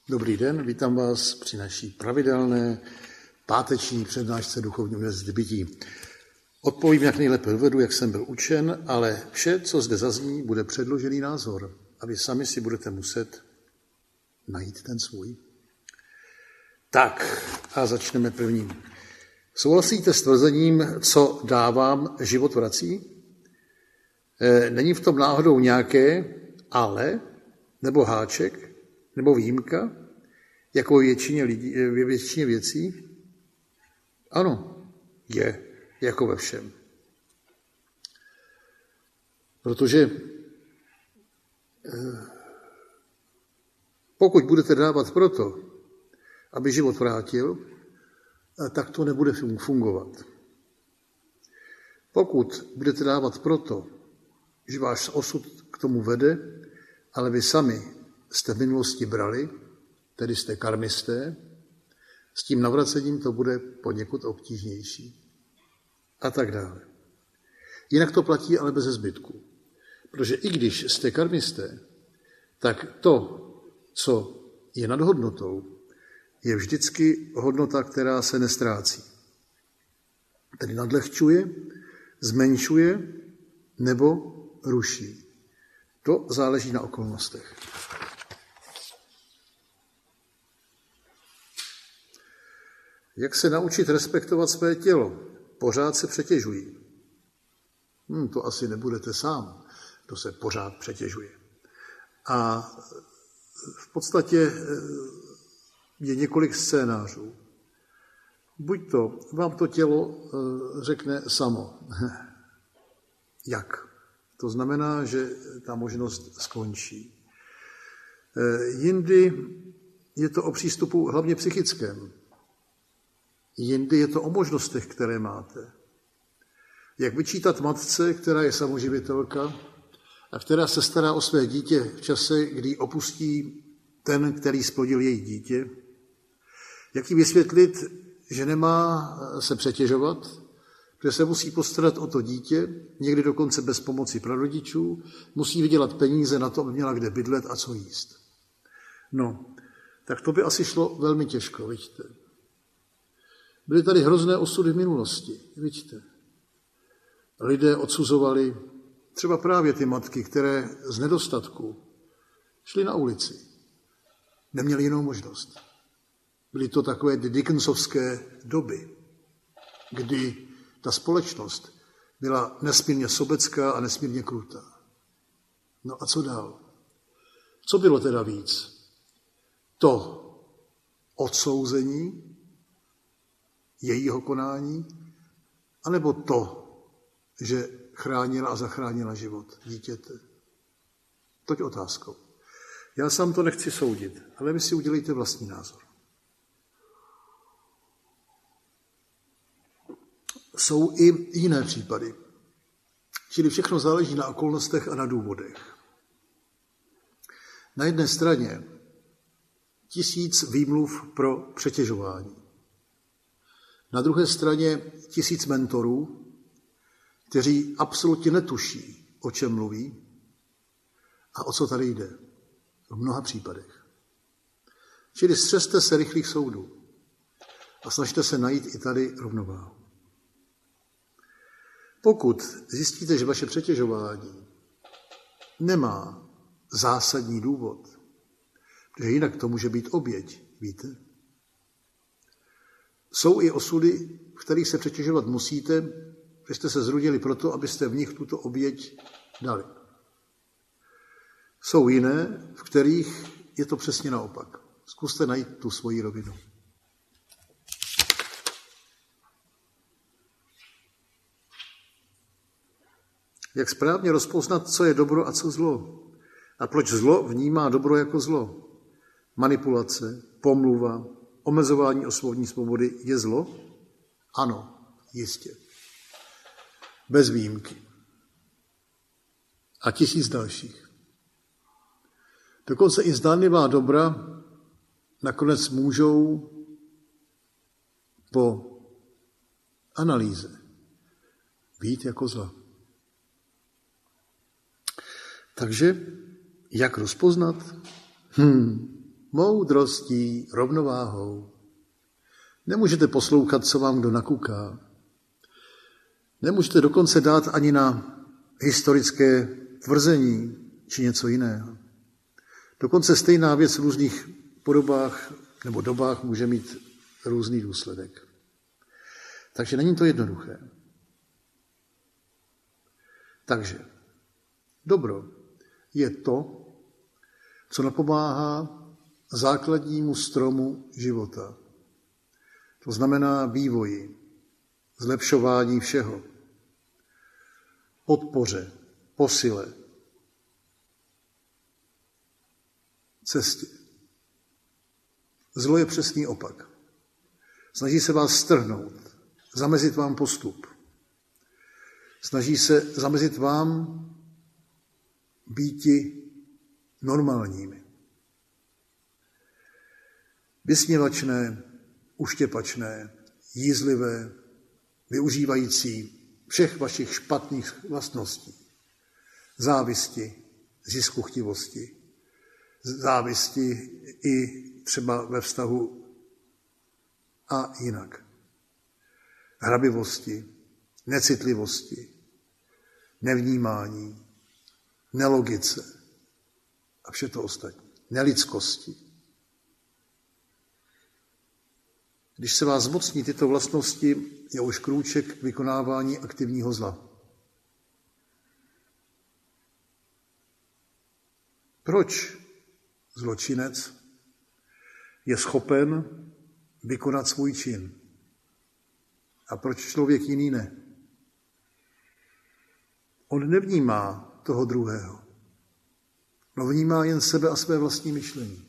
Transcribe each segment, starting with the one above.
Dobrý den, vítám vás při naší pravidelné páteční přednášce Duchovní univerzity bytí. Odpovím, jak nejlépe dovedu, jak jsem byl učen, ale vše, co zde zazní, bude předložený názor a vy sami si budete muset najít ten svůj. Tak a začneme prvním. Souhlasíte s tvrzením, co dávám, život vrací? Není v tom náhodou nějaké ale, nebo háček, nebo výjimka, jako ve většině věcí? Ano, je, jako ve všem. Protože pokud budete dávat proto, aby život vrátil, tak to nebude fungovat. Pokud budete dávat proto, že váš osud k tomu vede, ale vy sami jste v minulosti brali, tedy jste karmisté, s tím navracením to bude poněkud obtížnější. A tak dále. Jinak to platí ale bez zbytku. Protože i když jste karmisté, tak to, co je nad hodnotou, je vždycky hodnota, která se nestrácí. Tedy nadlehčuje, zmenšuje nebo ruší. To záleží na okolnostech. Jak se naučit respektovat své tělo? Pořád se přetěžují. To asi nebudete sám, kdo se pořád přetěžuje. A v podstatě je několik scénářů. Buď to vám to tělo řekne samo. Jak? To znamená, že ta možnost skončí. Jindy je to o přístupu hlavně psychickém. Jindy je to o možnostech, které máte. Jak vyčítat matce, která je samoživitelka a která se stará o své dítě v čase, kdy opustí ten, který splodil její dítě. Jak jí vysvětlit, že nemá se přetěžovat, že se musí postarat o to dítě, někdy dokonce bez pomoci prarodičů, musí vydělat peníze na to, aby měla kde bydlet a co jíst. No, tak to by asi šlo velmi těžko, vidíte. Byly tady hrozné osudy v minulosti, vidíte. Lidé odsuzovali třeba právě ty matky, které z nedostatku šly na ulici. Neměli jinou možnost. Byly to takové Dickensovské doby, kdy ta společnost byla nesmírně sobecká a nesmírně krutá. No a co dál? Co bylo teda víc? To odsouzení jejího konání, anebo to, že chránila a zachránila život dítěte? Toť otázkou. Já sám to nechci soudit, ale vy si udělejte vlastní názor. Jsou i jiné případy. Čili všechno záleží na okolnostech a na důvodech. Na jedné straně 1000 výmluv pro přetěžování. Na druhé straně 1000 mentorů, kteří absolutně netuší, o čem mluví a o co tady jde. V mnoha případech. Čili střeste se rychlých soudů a snažte se najít i tady rovnováhu. Pokud zjistíte, že vaše přetěžování nemá zásadní důvod, protože jinak to může být oběť, víte? Jsou i osudy, v kterých se přetěžovat musíte, že jste se zrodili proto, abyste v nich tuto oběť dali. Jsou jiné, v kterých je to přesně naopak. Zkuste najít tu svoji rovinu. Jak správně rozpoznat, co je dobro a co zlo? A proč zlo vnímá dobro jako zlo? Manipulace, pomluva, omezování osobní svobody je zlo? Ano, jistě. Bez výjimky. A 1000 dalších. Dokonce i zdánlivá dobra nakonec můžou po analýze být jako zla. Takže jak rozpoznat? moudrostí, rovnováhou. Nemůžete poslouchat, co vám kdo nakuká. Nemůžete dokonce dát ani na historické tvrzení či něco jiného. Dokonce stejná věc v různých podobách nebo dobách může mít různý důsledek. Takže není to jednoduché. Takže dobro je to, co napomáhá základnímu stromu života. To znamená vývoji, zlepšování všeho, podpoře, posile, cestě. Zlo je přesný opak. Snaží se vás strhnout, zamezit vám postup. Snaží se zamezit vám býti normálními. Vysměvačné, uštěpačné, jízlivé, využívající všech vašich špatných vlastností. Závisti, ziskuchtivosti, závisti i třeba ve vztahu a jinak. Hrabivosti, necitlivosti, nevnímání, nelogice a vše to ostatní. Nelidskosti. Když se vás zmocní tyto vlastnosti, je už krůček k vykonávání aktivního zla. Proč zločinec je schopen vykonat svůj čin? A proč člověk jiný ne? On nevnímá toho druhého. No vnímá jen sebe a své vlastní myšlení.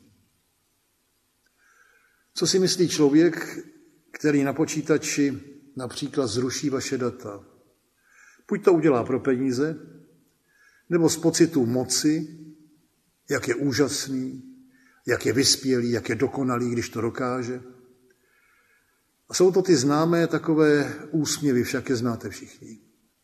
Co si myslí člověk, který na počítači například zruší vaše data? Buď to udělá pro peníze, nebo z pocitu moci, jak je úžasný, jak je vyspělý, jak je dokonalý, když to dokáže. A jsou to ty známé takové úsměvy, však je znáte všichni.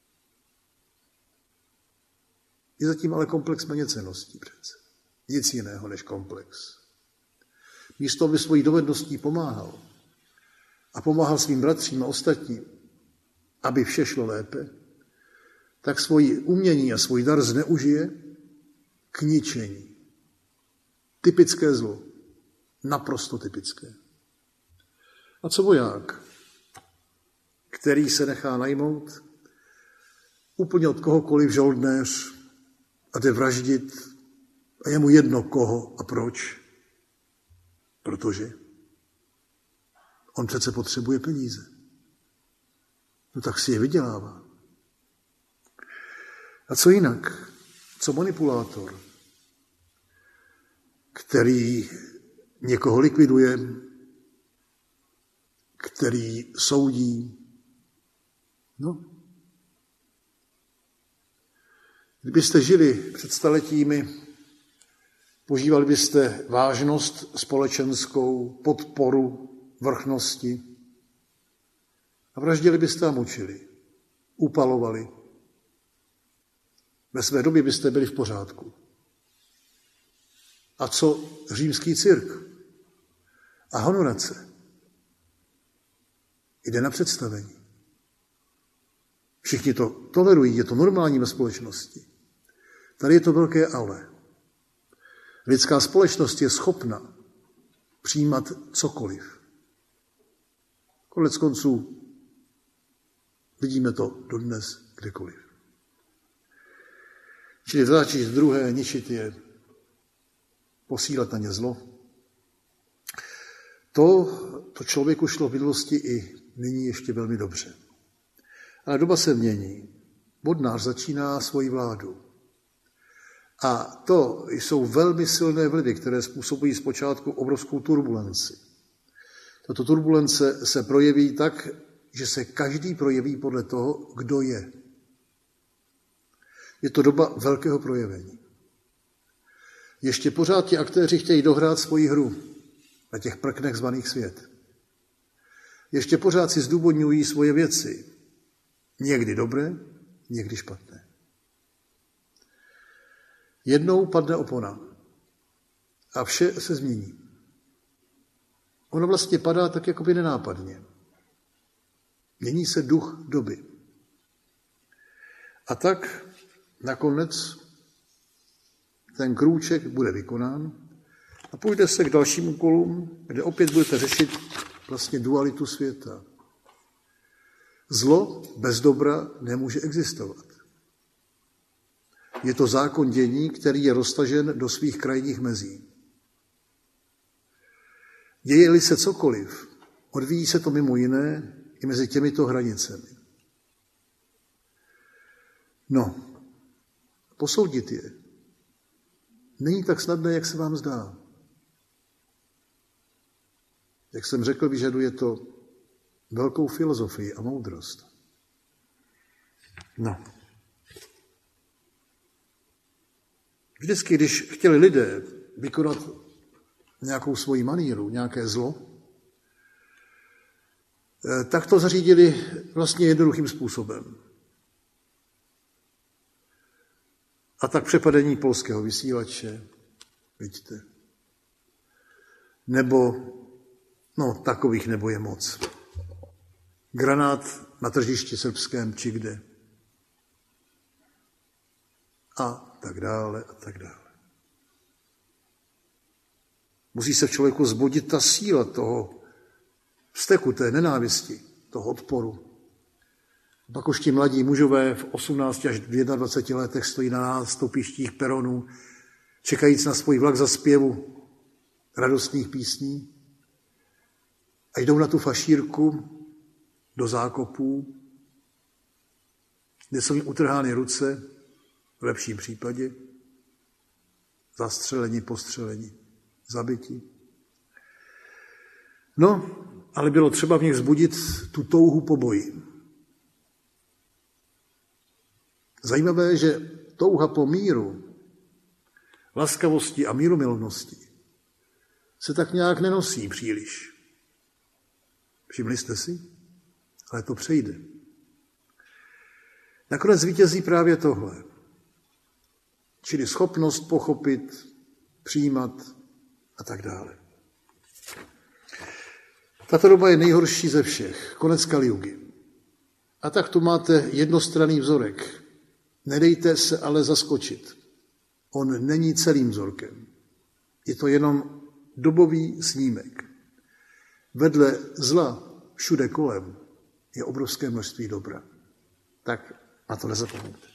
Je zatím ale komplex méněcenností přece. Nic jiného než komplex. Místo, aby svojí dovedností pomáhal a pomáhal svým bratřím a ostatním, aby vše šlo lépe, tak svoji umění a svůj dar zneužije k ničení. Typické zlo. Naprosto typické. A co voják, který se nechá najmout úplně od kohokoliv žoldnéř a jde vraždit a je mu jedno koho a proč? Protože on přece potřebuje peníze. No tak si je vydělává. A co jinak? Co manipulátor, který někoho likviduje, který soudí? No. Kdybyste žili před staletími, požívali byste vážnost společenskou, podporu vrchnosti a vraždili byste a mučili, upalovali. Ve své době byste byli v pořádku. A co římský cirk a honorace? Jde na představení. Všichni to tolerují, je to normální ve společnosti. Tady je to velké ale. Lidská společnost je schopna přijímat cokoliv. Konec konců vidíme to dodnes kdekoliv. Čili začít druhé, ničit je, posílat na ně zlo. To člověku šlo v minulosti i nyní ještě velmi dobře. Ale doba se mění. Vodnář začíná svoji vládu. A to jsou velmi silné vlivy, které způsobují zpočátku obrovskou turbulenci. Tato turbulence se projeví tak, že se každý projeví podle toho, kdo je. Je to doba velkého projevení. Ještě pořád ti aktéři chtějí dohrát svoji hru na těch prknech zvaných svět. Ještě pořád si zdůvodňují svoje věci. Někdy dobré, někdy špatné. Jednou padne opona a vše se změní. ono vlastně padá tak jakoby nenápadně. Mění se duch doby. A tak nakonec ten krůček bude vykonán a půjde se k dalším úkolům, kde opět budete řešit vlastně dualitu světa. Zlo bez dobra nemůže existovat. Je to zákon dění, který je roztažen do svých krajních mezí. Děje-li se cokoliv, odvíjí se to mimo jiné i mezi těmito hranicemi. No, posoudit je není tak snadné, jak se vám zdá. Jak jsem řekl, vyžaduje to velkou filozofii a moudrost. No. Vždycky, když chtěli lidé vykonat nějakou svoji maníru, nějaké zlo, tak to zařídili vlastně jednoduchým způsobem. A tak přepadení polského vysílače, vidíte. Nebo, takových nebo je moc. Granát na tržišti srbském či kde. A tak dále, a tak dále. Musí se v člověku zbudit ta síla toho vzteku, té nenávisti, toho odporu. Pak už ti mladí mužové v 18 až 21 letech stojí na nástupištích peronů, čekajíc na svůj vlak za zpěvu radostných písní a jdou na tu fašírku do zákopů, kde jsou jim utrhány ruce, v lepším případě, zastřeleni, postřeleni, zabiti. No, ale bylo třeba v nich vzbudit tu touhu po boji. Zajímavé, že touha po míru, laskavosti a mírumilovnosti se tak nějak nenosí příliš. Všimli jste si? Ale to přejde. Nakonec vítězí právě tohle. Čili schopnost pochopit, přijímat a tak dále. Tato doba je nejhorší ze všech. Konec Kalijugy. A tak tu máte jednostranný vzorek. Nedejte se ale zaskočit. On není celým vzorkem. Je to jenom dobový snímek. Vedle zla všude kolem je obrovské množství dobra. Tak na to nezapomeňte.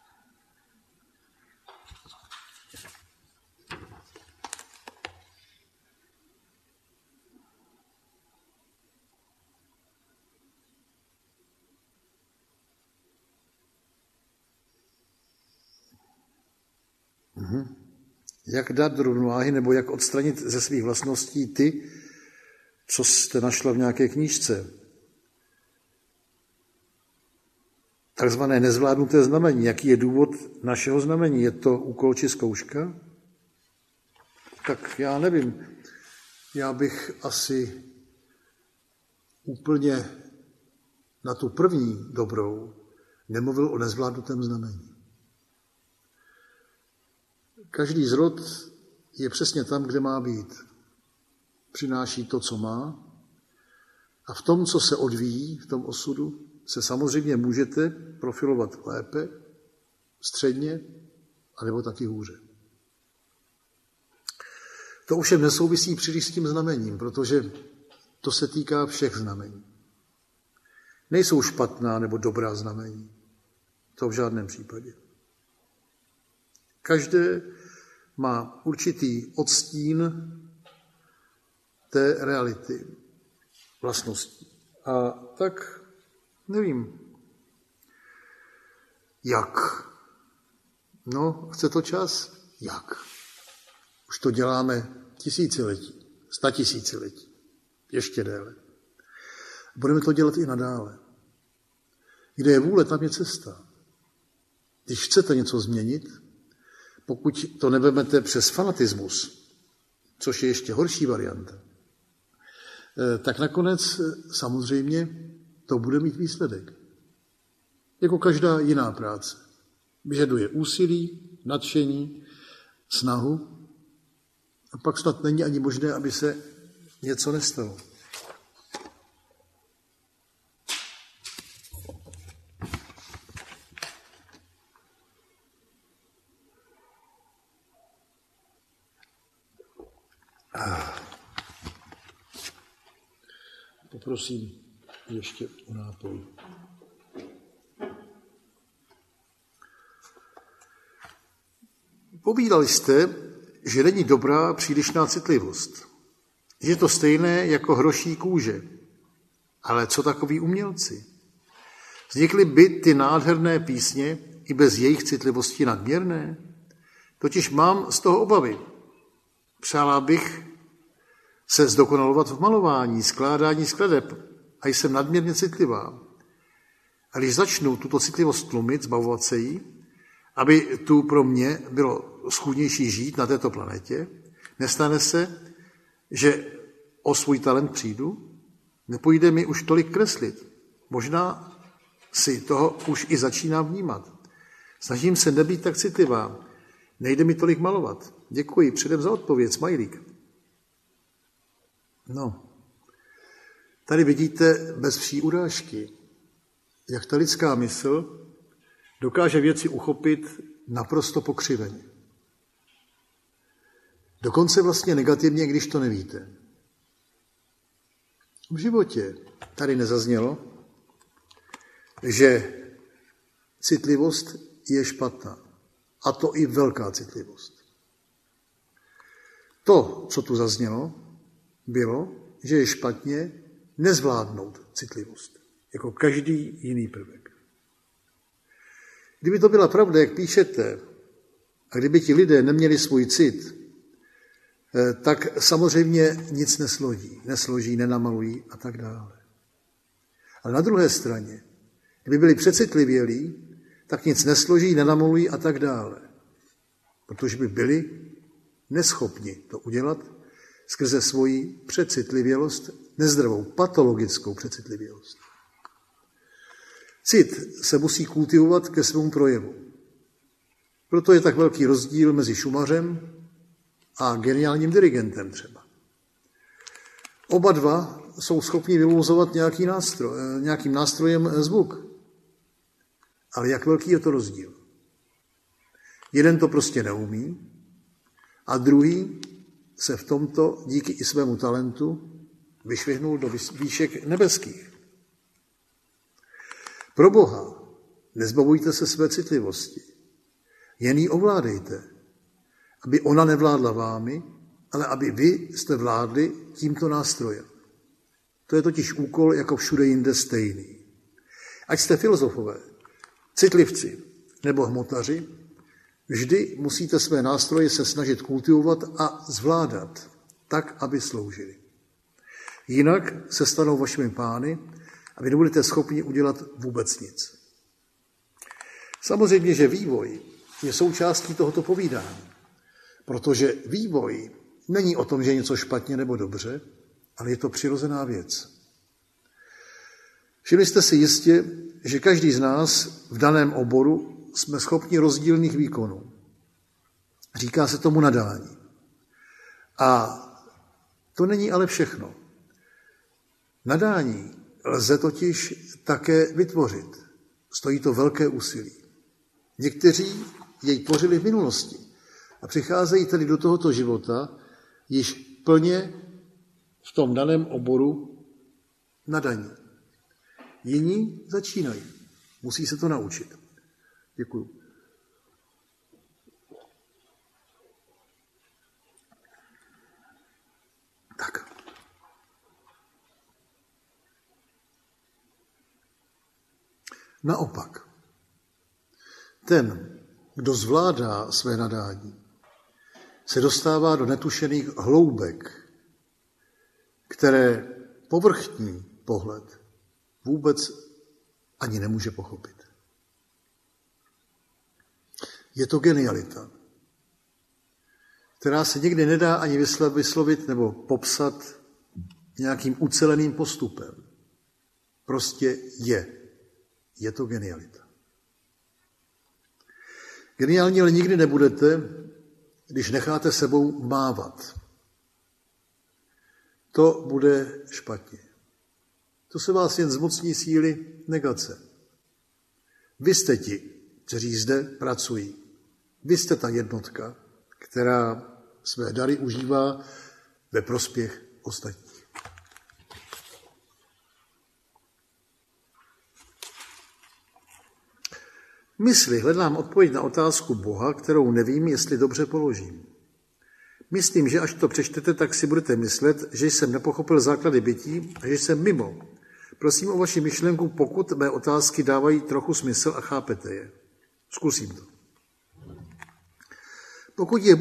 Jak dát do rovnováhy, nebo jak odstranit ze svých vlastností ty, co jste našla v nějaké knížce. Takzvané nezvládnuté znamení. Jaký je důvod našeho znamení? Je to úkol či zkouška? Tak já nevím. Já bych asi úplně na tu první dobrou nemluvil o nezvládnutém znamení. Každý zrod je přesně tam, kde má být. Přináší to, co má. A v tom, co se odvíjí, v tom osudu, se samozřejmě můžete profilovat lépe, středně, anebo taky hůře. To ovšem nesouvisí příliš s tím znamením, protože to se týká všech znamení. Nejsou špatná nebo dobrá znamení. To v žádném případě. Každé má určitý odstín té reality, vlastností. A tak nevím, jak. No, chce to čas? Jak? Už to děláme tisíciletí, 100 tisíciletí, ještě déle. Budeme to dělat i nadále. Kde je vůle, tam je cesta. Když chcete něco změnit, pokud to nevezmete přes fanatismus, což je ještě horší varianta, tak nakonec samozřejmě to bude mít výsledek. Jako každá jiná práce. Vyžaduje úsilí, nadšení, snahu a pak snad není ani možné, aby se něco nestalo. Poprosím ještě o nápoj. Povídali jste, že není dobrá přílišná citlivost. Je to stejné jako hroší kůže. Ale co takoví umělci? Vznikly by ty nádherné písně i bez jejich citlivosti nadměrné? Totiž mám z toho obavy. Přála bych se zdokonalovat v malování, skládání skladeb a jsem nadměrně citlivá. A když začnu tuto citlivost tlumit, zbavovat se jí, aby tu pro mě bylo schůdnější žít na této planetě, nestane se, že o svůj talent přijdu, nepůjde mi už tolik kreslit. Možná si toho už i začínám vnímat. Snažím se nebýt tak citlivá. Nejde mi tolik malovat. Děkuji předem za odpověď, smajlík. No, tady vidíte bez vší urážky, jak ta lidská mysl dokáže věci uchopit naprosto pokřiveně. Dokonce vlastně negativně, když to nevíte. V životě tady nezaznělo, že citlivost je špatná. A to i velká citlivost. To, co tu zaznělo, bylo, že je špatně nezvládnout citlivost, jako každý jiný prvek. Kdyby to byla pravda, jak píšete, a kdyby ti lidé neměli svůj cit, tak samozřejmě nic nesloží, nenamalují a tak dále. Ale na druhé straně, kdyby byli přecitlivělí, tak nic nesloží, nenamalují a tak dále. Protože by byli neschopni to udělat skrze svoji přecitlivělost, nezdravou, patologickou přecitlivělost. Cit se musí kultivovat ke svému projevu. Proto je tak velký rozdíl mezi šumařem a geniálním dirigentem třeba. Oba dva jsou schopni vyvouzovat nějakým nástrojem zvuk. Ale jak velký je to rozdíl? Jeden to prostě neumí a druhý se v tomto díky i svému talentu vyšvihnul do výšek nebeských. Pro Boha nezbavujte se své citlivosti. Jen ji ovládejte, aby ona nevládla vámi, ale aby vy jste vládli tímto nástrojem. To je totiž úkol jako všude jinde stejný. Ať jste filozofové, citlivci nebo hmotaři, vždy musíte své nástroje se snažit kultivovat a zvládat tak, aby sloužili. Jinak se stanou vašimi pány a vy nebudete schopni udělat vůbec nic. Samozřejmě, že vývoj je součástí tohoto povídání, protože vývoj není o tom, že je něco špatně nebo dobře, ale je to přirozená věc. Všimli jste si jistě, že každý z nás v daném oboru jsme schopni rozdílných výkonů. Říká se tomu nadání. A to není ale všechno. Nadání lze totiž také vytvořit. Stojí to velké úsilí. Někteří jej tvořili v minulosti a přicházejí tedy do tohoto života již plně v tom daném oboru nadaní. Jiní začínají. Musí se to naučit. Děkuju. Tak. Naopak, ten, kdo zvládá své nadání, se dostává do netušených hloubek, které povrchní pohled vůbec ani nemůže pochopit. Je to genialita, která se někdy nedá ani vyslovit nebo popsat nějakým uceleným postupem. Prostě je. Je to genialita. Geniální ale nikdy nebudete, když necháte sebou mávat. to bude špatně. To se vás jen zmocní síly negace. Vy jste ti, kteří zde pracují. Vy jste ta jednotka, která své dary užívá ve prospěch ostatních. Mysli hledám odpověď na otázku Boha, kterou nevím, jestli dobře položím. Myslím, že až to přečtete, tak si budete myslet, že jsem nepochopil základy bytí a že jsem mimo. Prosím o vaši myšlenku, pokud mé otázky dávají trochu smysl a chápete je. Zkusím to. Pokud je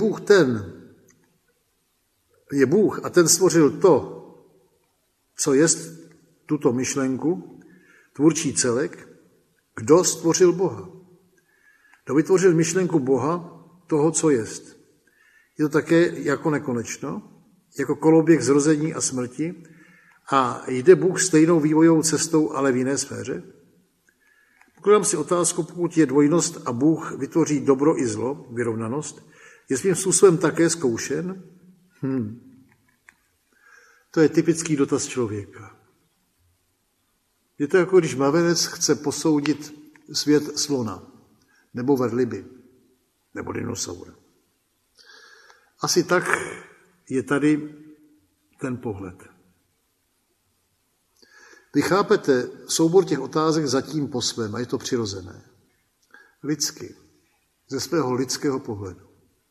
Bůh a ten stvořil to, co jest tuto myšlenku, tvůrčí celek, kdo stvořil Boha? Kdo vytvořil myšlenku Boha, toho, co jest? Je to také jako nekonečno, jako koloběh zrození a smrti a jde Bůh stejnou vývojovou cestou, ale v jiné sféře? Pokládám si otázku, pokud je dvojnost a Bůh vytvoří dobro i zlo, vyrovnanost, je svým způsobem také zkoušen? To je typický dotaz člověka. Je to jako když mravenec chce posoudit svět slona, nebo velryby, nebo dinosaura. Asi tak je tady ten pohled. Vy chápete soubor těch otázek zatím po svém a je to přirozené. Lidsky, ze svého lidského pohledu.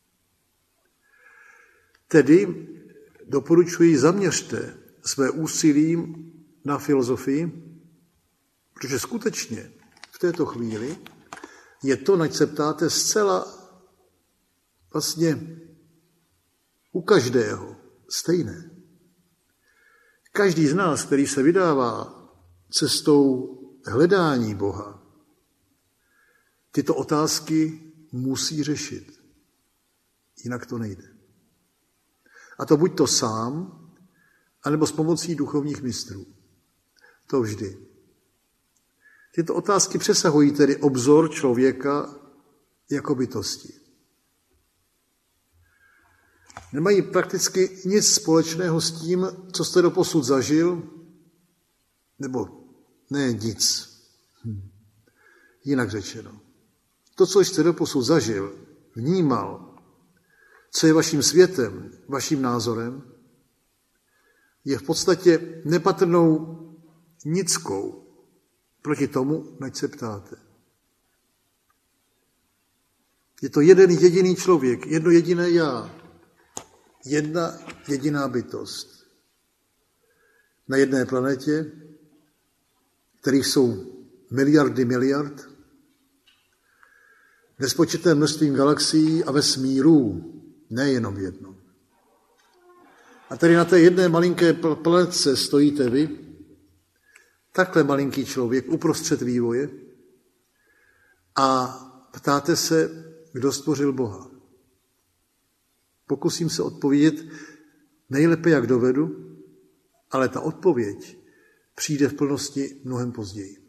Tedy doporučuji, zaměřte své úsilí na filozofii, protože skutečně v této chvíli je to, nač se ptáte, zcela vlastně u každého stejné. Každý z nás, který se vydává cestou hledání Boha, tyto otázky musí řešit. Jinak to nejde. A to buď to sám, anebo s pomocí duchovních mistrů. To vždy. Tyto otázky přesahují tedy obzor člověka jako bytosti. Nemají prakticky nic společného s tím, co jste doposud zažil, nebo ne nic. Jinak řečeno. To, co jste doposud zažil, vnímal, co je vaším světem, vaším názorem, je v podstatě nepatrnou nickou proti tomu, nač se ptáte. Je to jeden jediný člověk, jedno jediné já, jedna jediná bytost. Na jedné planetě, kterých jsou miliardy miliard, nespočetném množstvím galaxií a vesmírů, nejenom jedno. A tady na té jedné malinké planetce stojíte vy, takhle malinký člověk uprostřed vývoje a ptáte se, kdo stvořil Boha. Pokusím se odpovědět nejlépe, jak dovedu, ale ta odpověď přijde v plnosti mnohem později.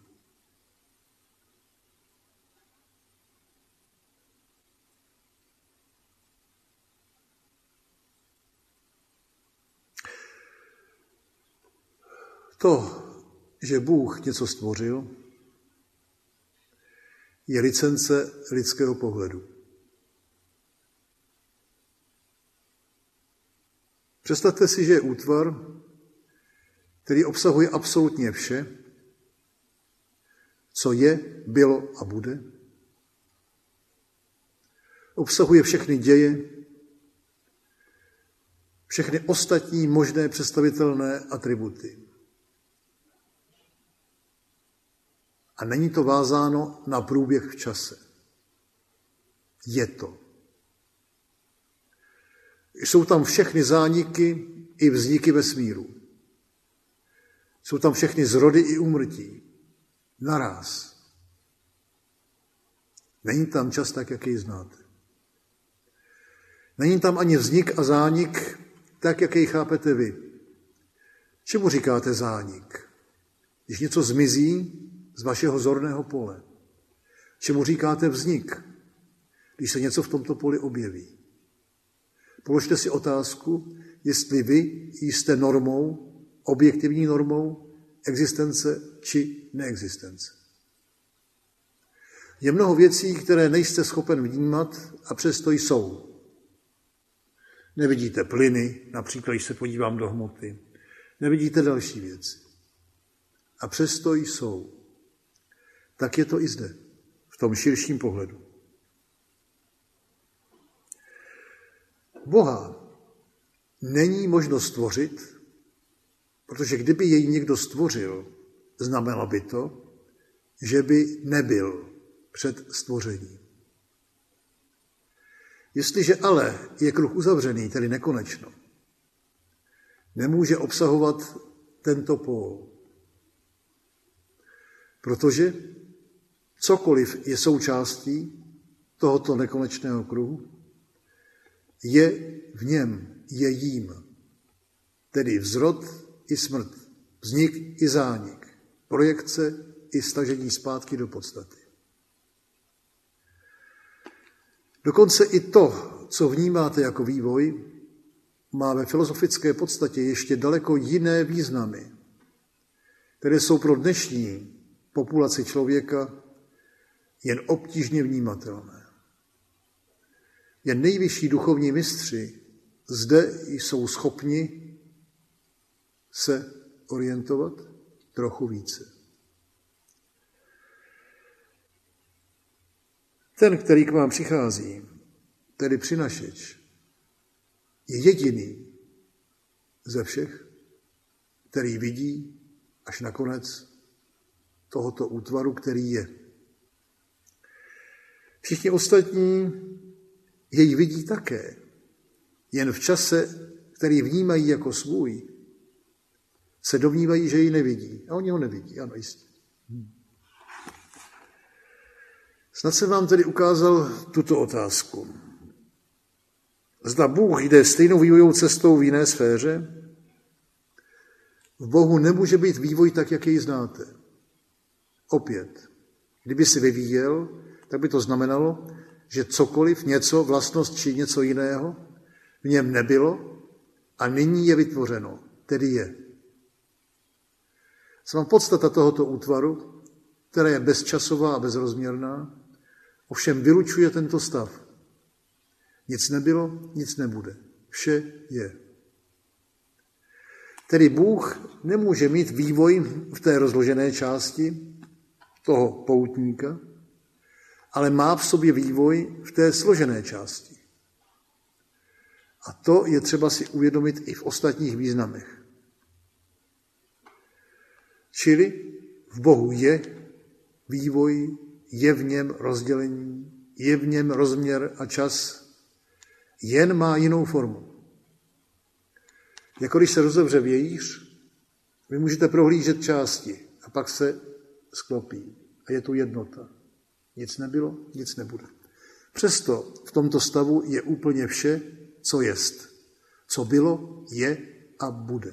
To, že Bůh něco stvořil, je licence lidského pohledu. Představte si, že je útvar, který obsahuje absolutně vše, co je, bylo a bude. Obsahuje všechny děje, všechny ostatní možné představitelné atributy. A není to vázáno na průběh v čase. Je to. Jsou tam všechny zániky i vzniky vesmíru. Jsou tam všechny zrody i úmrtí. Naráz. Není tam čas tak, jak jej znáte. Není tam ani vznik a zánik tak, jak jej chápete vy. Čemu říkáte zánik? Když něco zmizí z vašeho zorného pole. Čemu říkáte vznik, když se něco v tomto poli objeví? Položte si otázku, jestli vy jste normou, objektivní normou existence či neexistence. Je mnoho věcí, které nejste schopen vnímat a přesto jsou. Nevidíte plyny, například, když se podívám do hmoty. Nevidíte další věci. A přesto jsou. Tak je to i zde, v tom širším pohledu. Boha není možno stvořit, protože kdyby jej někdo stvořil, znamenalo by to, že by nebyl před stvořením. Jestliže ale je kruh uzavřený, tedy nekonečno, nemůže obsahovat tento pól. Protože cokoliv je součástí tohoto nekonečného kruhu, je v něm, je jím. Tedy vzrod i smrt, vznik i zánik, projekce i stažení zpátky do podstaty. Dokonce i to, co vnímáte jako vývoj, má ve filozofické podstatě ještě daleko jiné významy, které jsou pro dnešní populaci člověka jen obtížně vnímatelné. Jen nejvyšší duchovní mistři zde jsou schopni se orientovat trochu více. Ten, který k vám přichází, tedy přinašeč, je jediný ze všech, který vidí až nakonec tohoto útvaru, který je. Všichni ostatní jej vidí také, jen v čase, který vnímají jako svůj, se domnívají, že ji nevidí. A oni ho nevidí, ano, jistě. Snad jsem vám tedy ukázal tuto otázku. Zda Bůh jde stejnou vývojovou cestou v jiné sféře? V Bohu nemůže být vývoj tak, jak jej znáte. Opět, kdyby se vyvíjel, tak by to znamenalo, že cokoliv, něco, vlastnost či něco jiného v něm nebylo a nyní je vytvořeno, tedy je. Sama podstata tohoto útvaru, která je bezčasová a bezrozměrná, ovšem vylučuje tento stav. Nic nebylo, nic nebude. Vše je. Tedy Bůh nemůže mít vývoj v té rozložené části toho poutníka, ale má v sobě vývoj v té složené části. A to je třeba si uvědomit i v ostatních významech. Čili v Bohu je vývoj, je v něm rozdělení, je v něm rozměr a čas, jen má jinou formu. Jako když se rozevře vějíř, vy můžete prohlížet části a pak se sklopí. A je tu jednota. Nic nebylo, nic nebude. Přesto v tomto stavu je úplně vše, co jest. Co bylo, je a bude.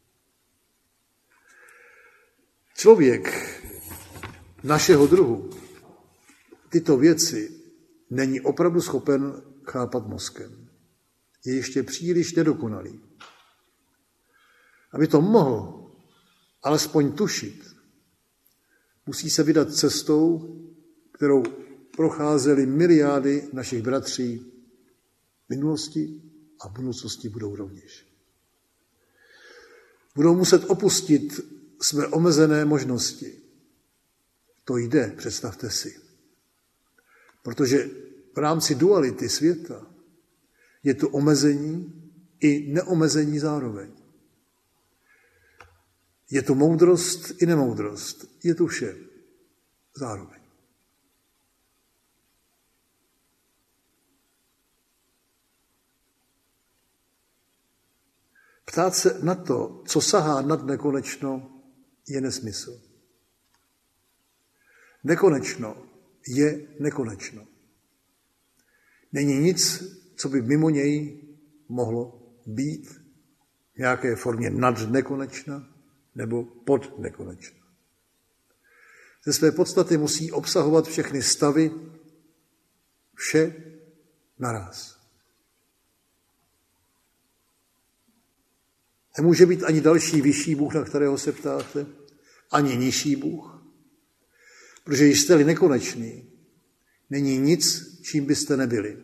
Člověk našeho druhu tyto věci není opravdu schopen chápat mozkem. Je ještě příliš nedokonalý. Aby to mohl alespoň tušit, musí se vydat cestou, kterou procházely miliardy našich bratří v minulosti a v budoucnosti budou rovněž. Budou muset opustit své omezené možnosti. To jde, představte si. Protože v rámci duality světa je tu omezení i neomezení zároveň. Je tu moudrost i nemoudrost. Je tu vše zároveň. Ptát se na to, co sahá nad nekonečno, je nesmysl. Nekonečno je nekonečno. Není nic, co by mimo něj mohlo být v nějaké formě nad nekonečna nebo pod nekonečna. Ze své podstaty musí obsahovat všechny stavy, vše naráz. Nemůže být ani další vyšší Bůh, na kterého se ptáte, ani nižší Bůh, protože jste-li nekonečný, není nic, čím byste nebyli.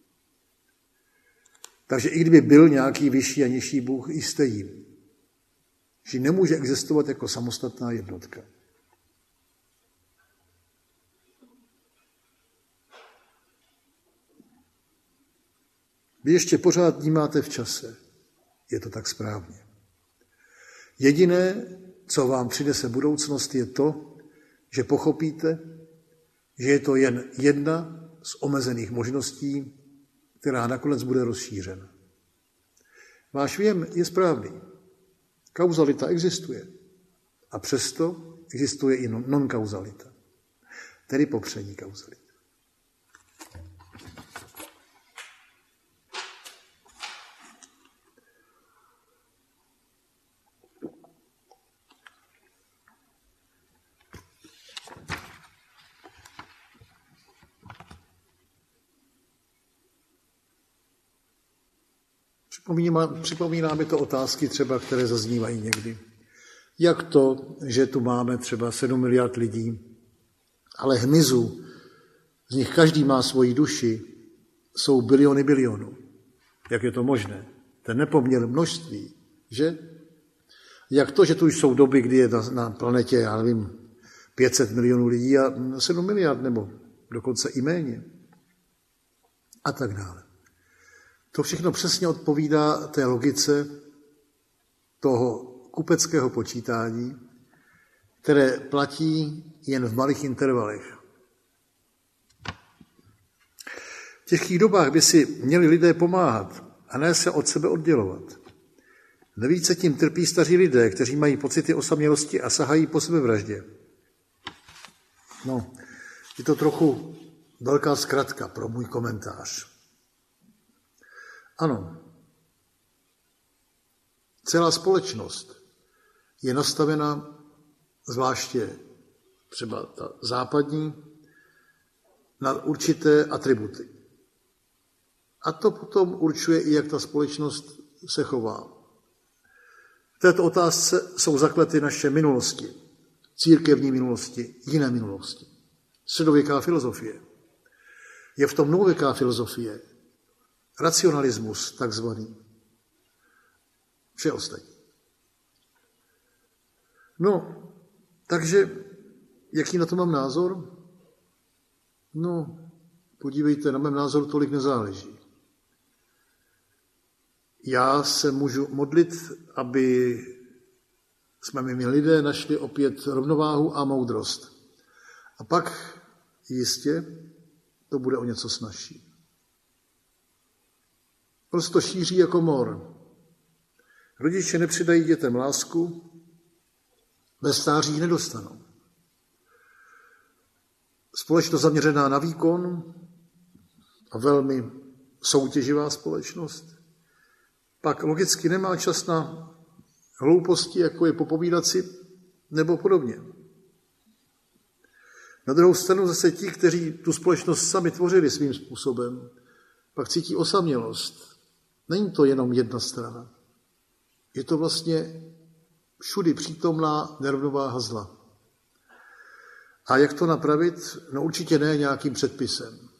Takže i kdyby byl nějaký vyšší a nižší Bůh, jste jím. Že nemůže existovat jako samostatná jednotka. Vy ještě pořád vnímáte v čase. Je to tak správně. Jediné, co vám přinese budoucnost, je to, že pochopíte, že je to jen jedna z omezených možností, která nakonec bude rozšířena. Váš věm je správný. Kauzalita existuje. A přesto existuje i non-kauzalita, tedy popření kauzality. Připomíná mi to otázky třeba, které zaznívají někdy. Jak to, že tu máme třeba 7 miliard lidí, ale hmyzu, z nich každý má svoji duši, jsou biliony bilionů. Jak je to možné? Ten nepoměr množství, že? Jak to, že tu jsou doby, kdy je na planetě, já nevím, 500 milionů lidí a 7 miliard, nebo dokonce i méně. A tak dále. To všechno přesně odpovídá té logice toho kupeckého počítání, které platí jen v malých intervalech. V těžkých dobách by si měli lidé pomáhat a ne se od sebe oddělovat. Nevíce tím trpí staří lidé, kteří mají pocity osamělosti a sahají po sebevraždě. No, je to trochu velká zkratka pro můj komentář. Ano, celá společnost je nastavena, zvláště třeba ta západní, na určité atributy. A to potom určuje i, jak ta společnost se chová. V této otázce jsou zaklety naše minulosti, církevní minulosti, jiné minulosti. Středověká filozofie. Je v tom novověká filozofie, racionalismus takzvaný. Vše ostatní. No, takže, jaký na to mám názor? No, podívejte, na mém názoru tolik nezáleží. Já se můžu modlit, aby jsme my lidé našli opět rovnováhu a moudrost. A pak jistě to bude o něco snazší. Prostě to šíří jako mor. Rodiče nepřidají dětem lásku, ve stáří ji nedostanou. Společnost zaměřená na výkon a velmi soutěživá společnost pak logicky nemá čas na hlouposti, jako je popovídat si nebo podobně. Na druhou stranu zase ti, kteří tu společnost sami tvořili svým způsobem, pak cítí osamělost. Není to jenom jedna strana. Je to vlastně všudy přítomná nerovnováha zla. A jak to napravit? No určitě ne nějakým předpisem,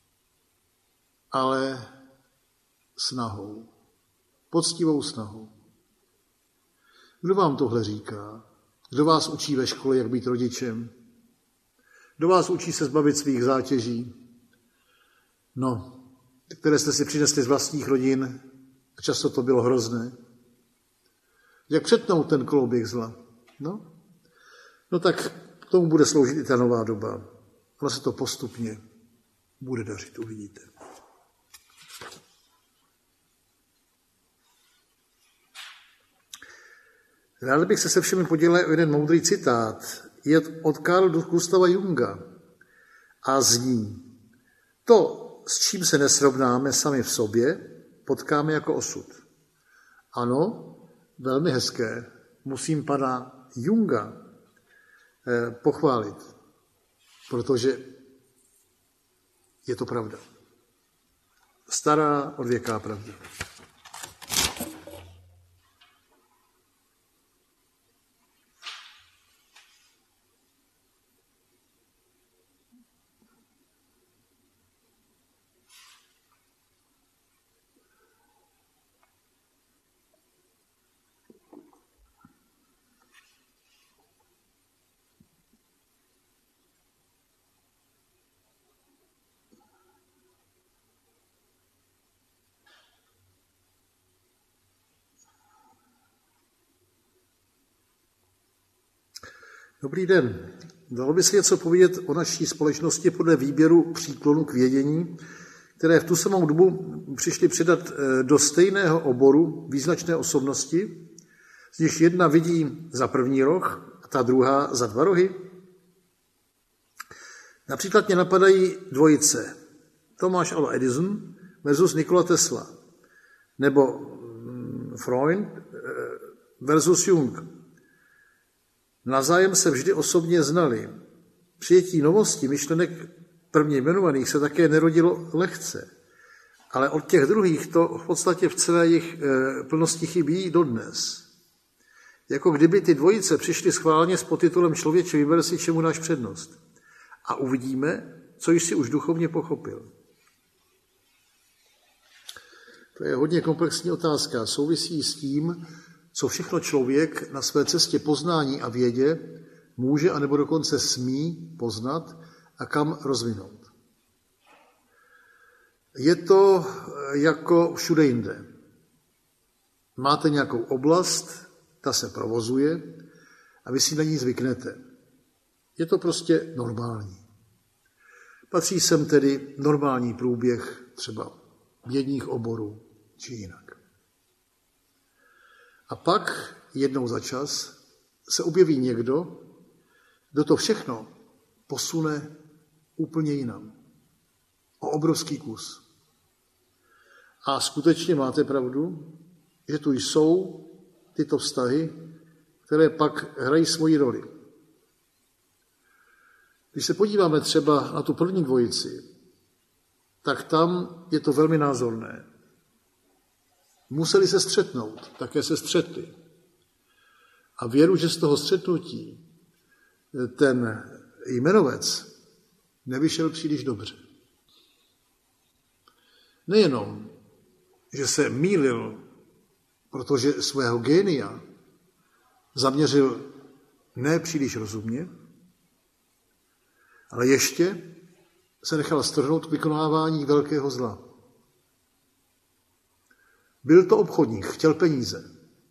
ale snahou. Poctivou snahou. Kdo vám tohle říká? Kdo vás učí ve škole, jak být rodičem? Kdo vás učí se zbavit svých zátěží? No, které jste si přinesli z vlastních rodin, a často to bylo hrozné. Jak přetnout ten koloběh zla? No tak k tomu bude sloužit i ta nová doba. Ono se to postupně bude dařit, uvidíte. Rád bych se všemi podělil o jeden moudrý citát. Je od Carla Gustava Junga a zní: to, s čím se nesrovnáme sami v sobě, potkáme jako osud. Ano, velmi hezké. Musím pana Junga pochválit, protože je to pravda. Stará odvěká pravda. Dobrý den. Dalo by se něco povědět o naší společnosti podle výběru příklonu k vědění, které v tu samou dobu přišly přidat do stejného oboru význačné osobnosti, z nichž jedna vidí za první roh a ta druhá za dva rohy? Například mě napadají dvojice Thomas Alva Edison versus Nikola Tesla, nebo Freud versus Jung. Navzájem se vždy osobně znali. Přijetí novosti myšlenek prvně jmenovaných se také nerodilo lehce, ale od těch druhých to v podstatě v celé jejich plnosti chybí dodnes. Jako kdyby ty dvojice přišly schválně s podtitulem Člověče, vyber si, čemu dáš přednost. A uvidíme, co jsi už duchovně pochopil. To je hodně komplexní otázka. Souvisí s tím, co všechno člověk na své cestě poznání a vědě může anebo dokonce smí poznat a kam rozvinout. Je to jako všude jinde. Máte nějakou oblast, ta se provozuje a vy si na ní zvyknete. Je to prostě normální. Patří sem tedy normální průběh třeba vědních oborů či jinak. A pak jednou za čas se objeví někdo, kdo to všechno posune úplně jinam. O obrovský kus. A skutečně máte pravdu, že tu jsou tyto vztahy, které pak hrají svoji roli. Když se podíváme třeba na tu první dvojici, tak tam je to velmi názorné. Museli se střetnout, také se střetli. A věru, že z toho střetnutí ten jmenovec nevyšel příliš dobře. Nejenom, že se mýlil, protože svého génia zaměřil ne příliš rozumně, ale ještě se nechal strhnout k vykonávání velkého zla. Byl to obchodník, chtěl peníze.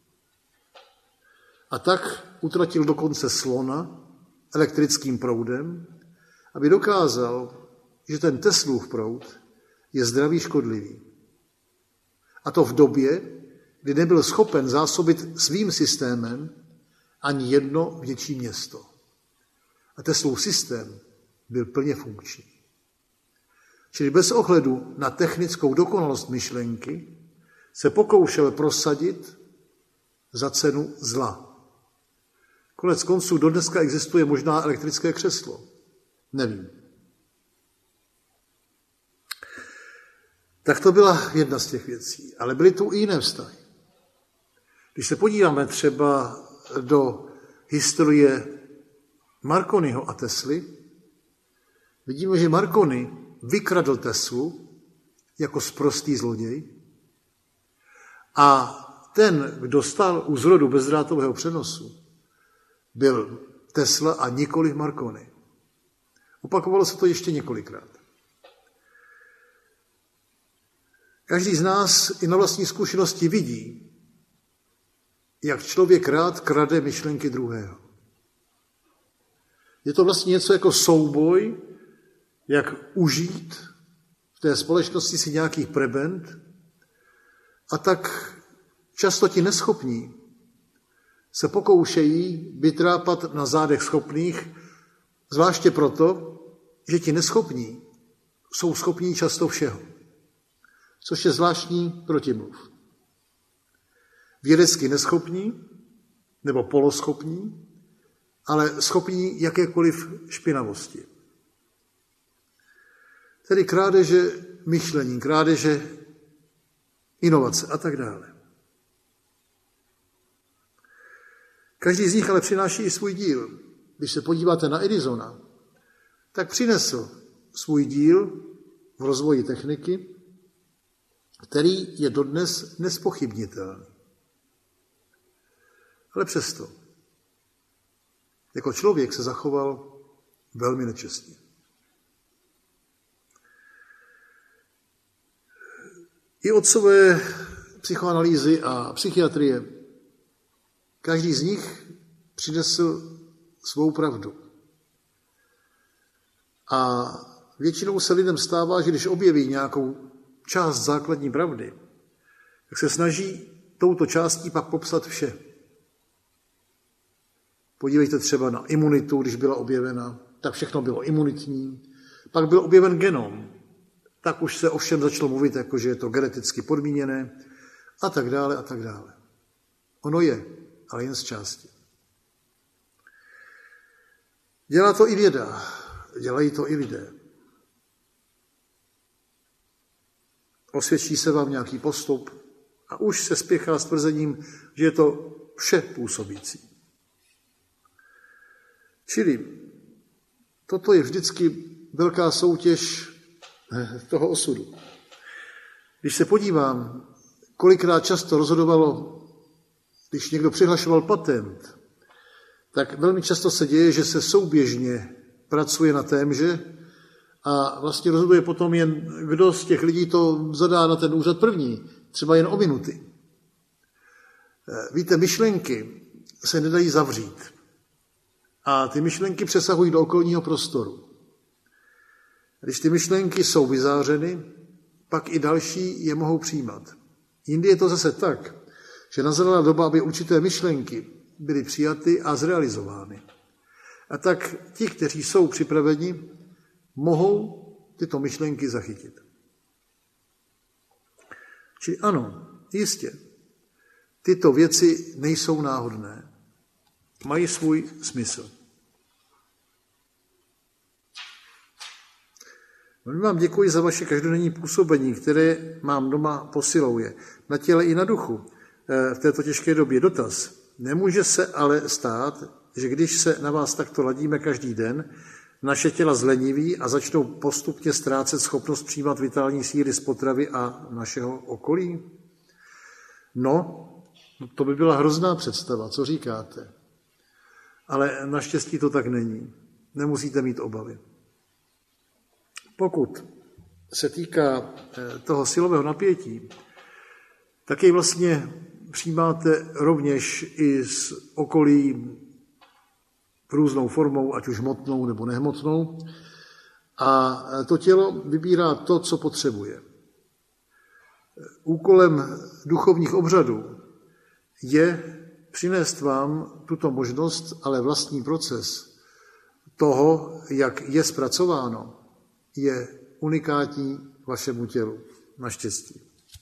A tak utratil dokonce slona elektrickým proudem, aby dokázal, že ten Teslův proud je zdravý škodlivý. A to v době, kdy nebyl schopen zásobit svým systémem ani jedno větší město. A Teslův systém byl plně funkční. Čili bez ohledu na technickou dokonalost myšlenky se pokoušel prosadit za cenu zla. Konec konců dodneska existuje možná elektrické křeslo. Nevím. Tak to byla jedna z těch věcí. Ale byly tu i jiné vztahy. Když se podíváme třeba do historie Marconiho a Tesly, vidíme, že Marconi vykradl Teslu jako sprostý zloděj a ten, kdo stál u zrodu bezdrátového přenosu, byl Tesla a nikoliv Marconi. Opakovalo se to ještě několikrát. Každý z nás i na vlastní zkušenosti vidí, jak člověk rád krade myšlenky druhého. Je to vlastně něco jako souboj, jak užít v té společnosti si nějakých prebend a tak často ti neschopní se pokoušejí vytrápat na zádech schopných, zvláště proto, že ti neschopní jsou schopní často všeho, což je zvláštní protimluv. Vědecky neschopní nebo poloschopní, ale schopní jakékoliv špinavosti. Tedy krádeže myšlení, krádeže inovace a tak dále. Každý z nich ale přináší i svůj díl. Když se podíváte na Edisona, tak přinesl svůj díl v rozvoji techniky, který je dodnes nezpochybnitelný. Ale přesto, jako člověk se zachoval velmi nečestně. I otcové psychoanalýzy a psychiatrie, každý z nich přinesl svou pravdu. A většinou se lidem stává, že když objeví nějakou část základní pravdy, tak se snaží touto částí pak popsat vše. Podívejte třeba na imunitu, když byla objevena, tak všechno bylo imunitní. Pak byl objeven genom, tak už se ovšem začalo mluvit, jako že je to geneticky podmíněné a tak dále a tak dále. Ono je, ale jen z části. Dělá to i věda, dělají to i lidé. Osvědčí se vám nějaký postup a už se spěchá s tvrzením, že je to vše působící. Čili toto je vždycky velká soutěž toho osudu. Když se podívám, kolikrát často rozhodovalo, když někdo přihlašoval patent, tak velmi často se děje, že se souběžně pracuje na témže a vlastně rozhoduje potom jen, kdo z těch lidí to zadá na ten úřad první, třeba jen o minuty. Víte, myšlenky se nedají zavřít a ty myšlenky přesahují do okolního prostoru. Když ty myšlenky jsou vyzářeny, pak i další je mohou přijímat. Jindy je to zase tak, že nazrala doba, aby určité myšlenky byly přijaty a zrealizovány. A tak ti, kteří jsou připraveni, mohou tyto myšlenky zachytit. Čili ano, jistě, tyto věci nejsou náhodné. Mají svůj smysl. Velmi vám děkuji za vaše každodenní působení, které mám doma posilouje. Na těle i na duchu v této těžké době. Dotaz. Nemůže se ale stát, že když se na vás takto ladíme každý den, naše těla zleniví a začnou postupně ztrácet schopnost přijímat vitální síly z potravy a našeho okolí? No, to by byla hrozná představa, co říkáte? Ale naštěstí to tak není. Nemusíte mít obavy. Pokud se týká toho silového napětí, tak jej vlastně přijímáte rovněž i z okolí různou formou, ať už hmotnou nebo nehmotnou. A to tělo vybírá to, co potřebuje. Úkolem duchovních obřadů je přinést vám tuto možnost, ale vlastní proces toho, jak je zpracováno, je unikátní vašemu tělu, naštěstí.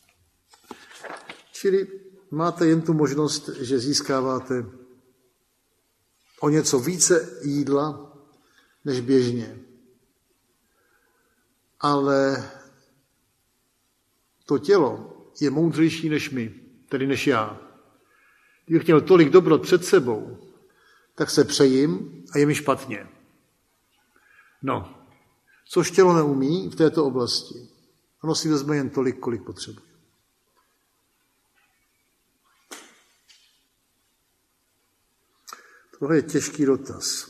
Čili máte jen tu možnost, že získáváte o něco více jídla než běžně. Ale to tělo je moudřejší než my, tedy než já. Kdybych měl tolik dobrot před sebou, tak se přejím a je mi špatně. No, což tělo neumí v této oblasti. Ono si vezme jen tolik, kolik potřebuje. Tohle je těžký dotaz.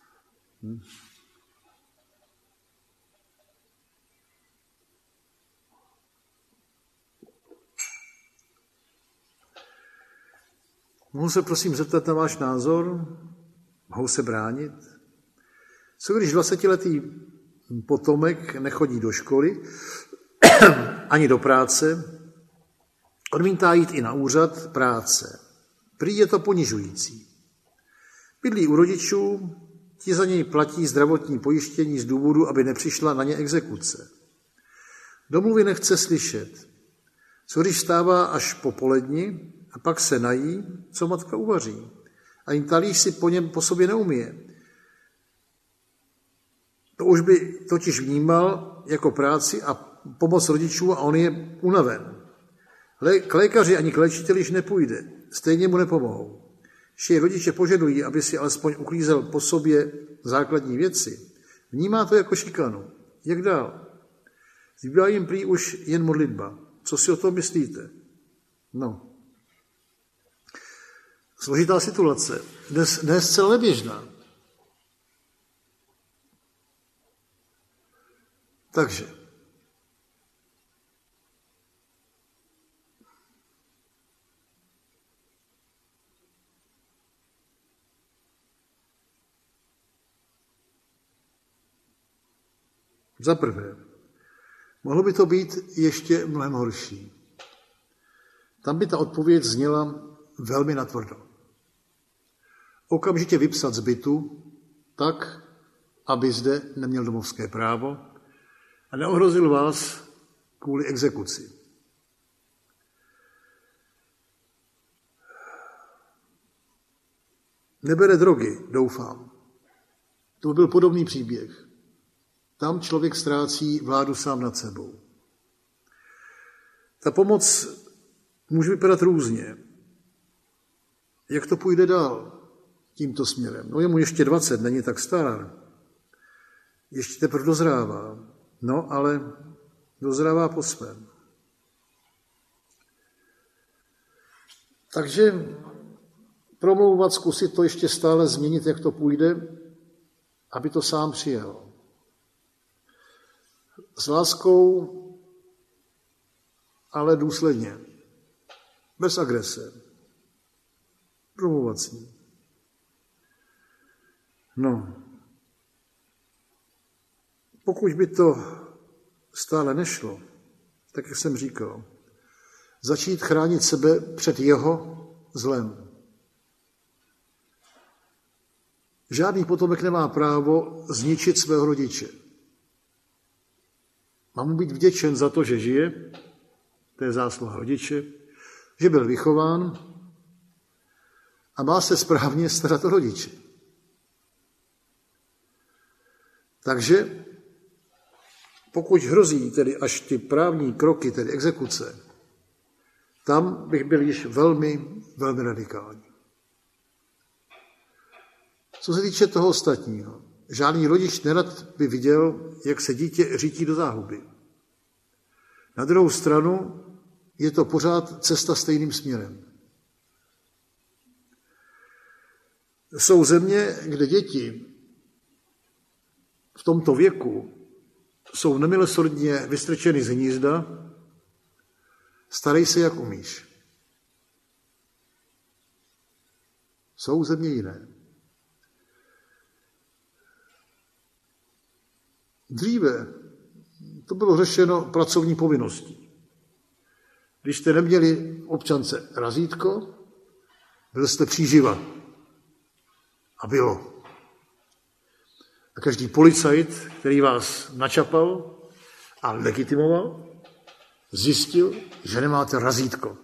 Mohu se prosím zeptat na váš názor? Mohu se bránit? Co když 20letý potomek nechodí do školy, ani do práce, odmítá jít i na úřad práce. Prý je to ponižující. Bydlí u rodičů, ti za něj platí zdravotní pojištění z důvodu, aby nepřišla na ně exekuce. Domluvy nechce slyšet. Co když vstává až po poledni a pak se nají, co matka uvaří. A jen talíř si po sobě neumije. To už by totiž vnímal jako práci a pomoc rodičů a on je unaven. K lékaři ani k léčiteli již nepůjde. Stejně mu nepomohou. Když jej rodiče požadují, aby si alespoň uklízel po sobě základní věci, vnímá to jako šikanu. Jak dál? Zbývá jim prý už jen modlitba. Co si o tom myslíte? No. Složitá situace. Dnes zcela neběžná. Takže. Za prvé, mohlo by to být ještě mnohem horší. Tam by ta odpověď zněla velmi natvrdo. Okamžitě vypsat z bytu tak, aby zde neměl domovské právo a neohrozil vás kvůli exekuci. Nebere drogy, doufám. To byl podobný příběh. Tam člověk ztrácí vládu sám nad sebou. Ta pomoc může vypadat různě. Jak to půjde dál tímto směrem? No je mu ještě 20, není tak starý. Ještě teprve dozrává. No, ale dozrává po svém. Takže promlouvat, zkusit to ještě stále změnit, jak to půjde, aby to sám přijal. S láskou, ale důsledně. Bez agrese. Promlouvat s ním. No. Pokud by to stále nešlo, tak jak jsem říkal, začít chránit sebe před jeho zlem. Žádný potomek nemá právo zničit svého rodiče. Má mu být vděčen za to, že žije, to je zásluha rodiče, že byl vychován a má se správně starat o rodiče. Takže pokud hrozí tedy až ty právní kroky, tedy exekuce, tam bych byl již velmi, velmi radikální. Co se týče toho ostatního, žádný rodič nerad by viděl, jak se dítě řítí do záhuby. Na druhou stranu je to pořád cesta stejným směrem. Jsou země, kde děti v tomto věku jsou nemilosrdně vystrčeny z hnízda, starej se, jak umíš. Jsou země jiné. Dříve to bylo řešeno pracovní povinností. Když jste neměli občance razítko, byl jste příživa. A bylo. A každý policajt, který vás načapal a legitimoval, zjistil, že nemáte razítko.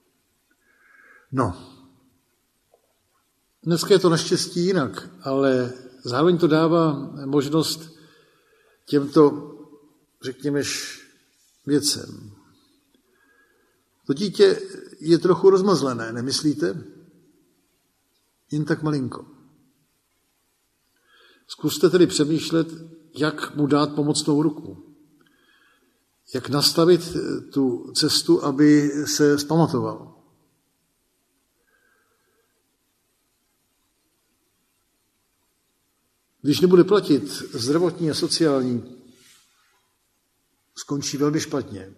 No. Dneska je to naštěstí jinak, ale zároveň to dává možnost těmto, řekněme, věcem. To dítě je trochu rozmazlené, nemyslíte? Jen tak malinko. Zkuste tedy přemýšlet, jak mu dát pomocnou ruku. Jak nastavit tu cestu, aby se vzpamatoval. Když nebude platit zdravotní a sociální, skončí velmi špatně.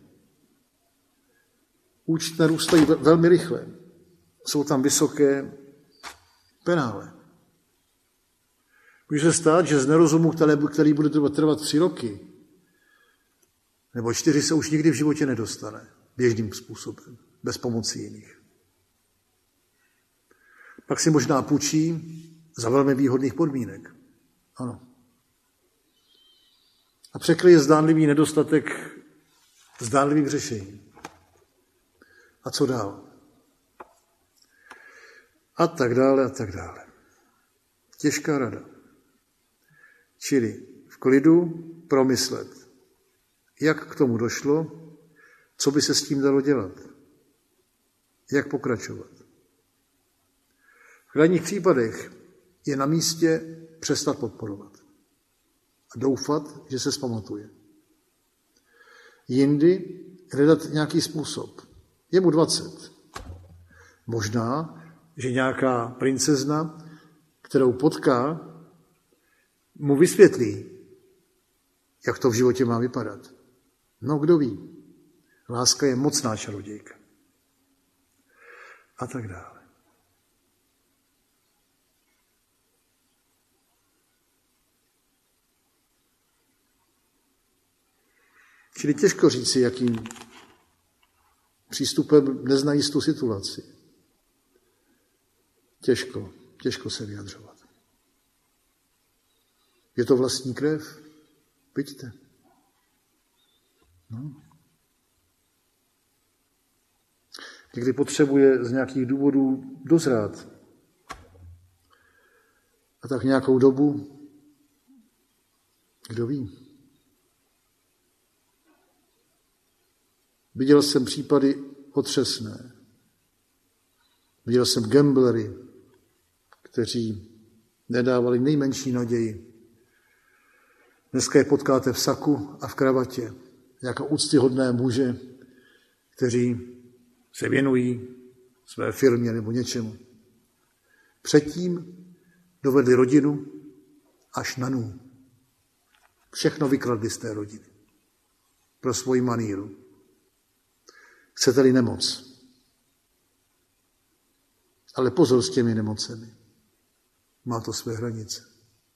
Účty narůstají velmi rychle. Jsou tam vysoké penále. Může se stát, že z nerozumu, který bude trvat 3 roky, nebo 4, se už nikdy v životě nedostane běžným způsobem, bez pomoci jiných. Pak si možná půjčí za velmi výhodných podmínek. Ano. A překryje zdánlivý nedostatek zdánlivým řešením. A co dál? A tak dále, a tak dále. Těžká rada. Čili v klidu promyslet, jak k tomu došlo, co by se s tím dalo dělat, jak pokračovat. V krajních případech je na místě přestat podporovat a doufat, že se vzpamatuje. Jindy hledat nějaký způsob. Je mu 20. Možná, že nějaká princezna, kterou potká, mu vysvětlí, jak to v životě má vypadat. No, kdo ví? Láska je mocná čarodějka. A tak dále. Čili těžko říci, jakým přístupem neznají tu situaci. Těžko se vyjadřovat. Je to vlastní krev? Pijďte. No. Někdy potřebuje z nějakých důvodů dozrát. A tak nějakou dobu, kdo ví. Viděl jsem případy otřesné. Viděl jsem gamblery, kteří nedávali nejmenší naději. Dneska je potkáte v saku a v kravatě, jako úctyhodné muže, kteří se věnují své firmě nebo něčemu. Předtím dovedli rodinu až na nůl. Všechno vykradli z té rodiny. Pro svoji maníru. Chcete-li nemoc. Ale pozor s těmi nemocemi. Má to své hranice.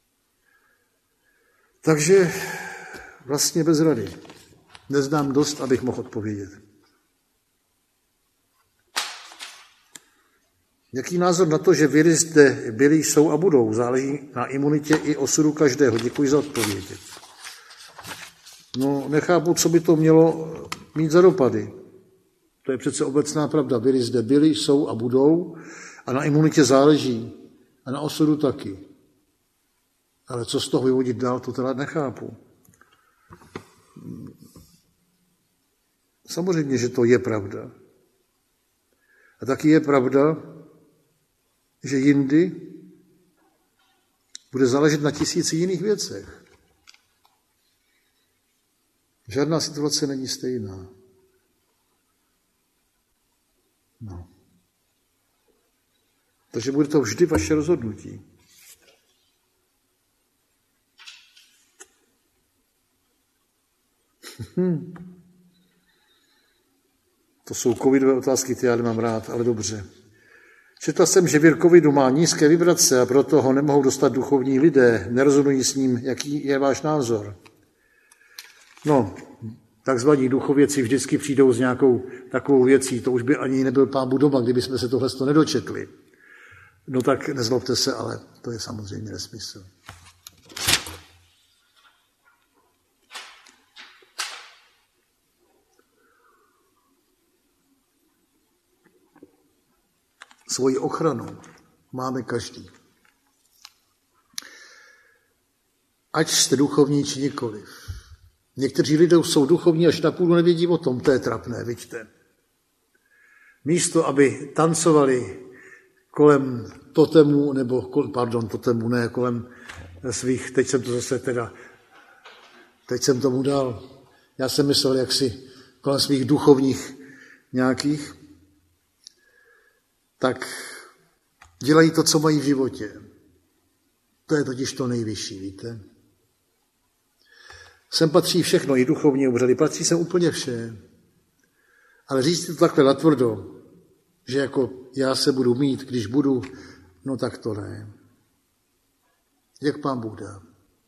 Takže vlastně bez rady. Neznám dost, abych mohl odpovědět. Jaký názor na to, že viry zde byly, jsou a budou? Záleží na imunitě i osudu každého. Děkuji za odpověď. No, nechápu, co by to mělo mít za dopady. To je přece obecná pravda. Viry zde byly, jsou a budou a na imunitě záleží a na osudu taky. Ale co z toho vyvodit dál, to teda nechápu. Samozřejmě, že to je pravda. A taky je pravda, že jindy bude záležet na tisíci jiných věcech. Žádná situace není stejná. No. Takže bude to vždy vaše rozhodnutí. To jsou covidové otázky, ty já nemám rád, ale dobře. Četl jsem, že vir covidu má nízké vibrace a proto ho nemohou dostat duchovní lidé. Nerozumějí s ním. Jaký je váš názor? No, takzvaní duchověci vždycky přijdou s nějakou takovou věcí. To už by ani nebyl Pán Bůh doma, kdyby jsme se tohle nedočetli. No tak nezlobte se, ale to je samozřejmě nesmysl. Svoji ochranu máme každý. Ať jste duchovní, či nikoliv. Někteří lidé jsou duchovní, až na půl nevědí o tom, to je trapné, vidíte. Místo, aby tancovali kolem totemu, kolem svých, teď jsem tomu dal, já jsem myslel, jaksi kolem svých duchovních nějakých, tak dělají to, co mají v životě. To je totiž to nejvyšší, víte. Sem patří všechno, i duchovní obřady, patří sem úplně vše. Ale říct to takhle natvrdo, že jako já se budu mít, když budu, no tak to ne. Jak Pán Bůh dá.